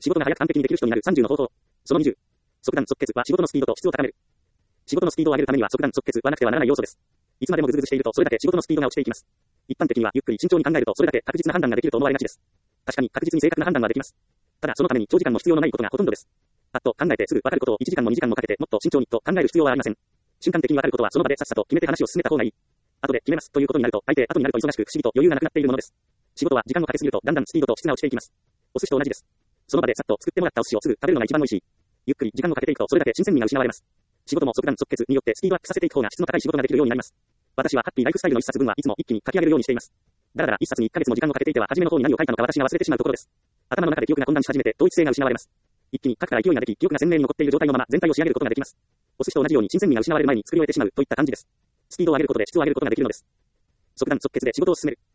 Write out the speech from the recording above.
仕事が早く完璧にできる人になる30の方法。その20。即断即決は仕事のスピードと質を高める。仕事のスピードを上げるためには即断即決はなくてはならない要素です。いつまでもぐずぐずしているとそれだけ仕事のスピードが落ちていきます。一般的にはゆっくり慎重に考えるとそれだけ確実な判断ができると思われがちです。確かに確実に正確な判断はできます。ただそのために長時間も必要のないことがほとんどです。パッと考えてすぐ分かることを1時間も2時間もかけてもっと慎重にと考える必要はありません。瞬間的に分かることはその場でさっさと決めて話を進めた方がいい。後で決めますということになると大抵後になると忙しく不思議と余裕がなくなっているものです。仕事は時間をかけすぎるとだんだんスピードと質が落ちていきます。お寿司と同じです。その場でさっと作ってもらったお寿司をすぐ食べるのが一番美味しい。ゆっくり時間をかけていくとそれだけ新鮮味が失われます。仕事も即断即決によってスピードアップさせていく方が質の高い仕事ができるようになります。私はハッピーライフスタイルの一冊分はいつも一気に書き上げるようにしています。だらだら一冊に1ヶ月も時間をかけていては初めの方に何を書いたのか私が忘れてしまうところです。頭の中で記憶が混乱し始めて統一性が失われます。一気に書くから勢いができ記憶が鮮明に残っている状態のまま全体を仕上げることができます。お寿司と同じように新鮮味が失われる前に作り終えてしまうといった感じです。スピードを上げることで質を上げることができるのです。即断即決で仕事を進める。